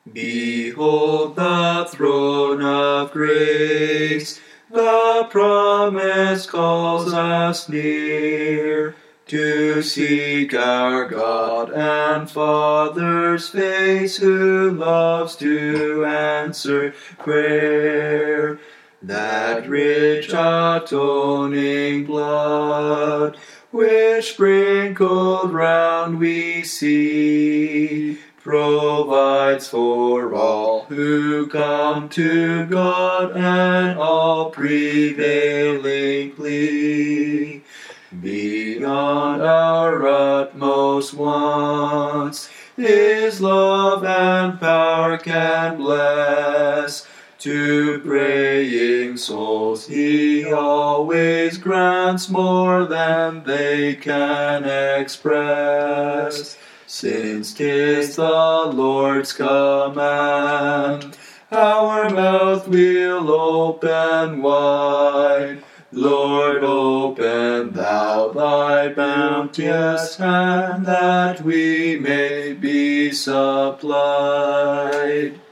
Behold the throne of grace, the promise calls us near, to seek our God and Father's face, who loves to answer prayer. That rich atoning blood, which sprinkled round we see, provides for all who come to God an all-prevailing plea. Beyond our utmost wants, His love and power can bless. To praying souls He always grants more than they can express. Since 'tis the Lord's command, our mouth will open wide. Lord, open Thou Thy bounteous hand, that we may be supplied.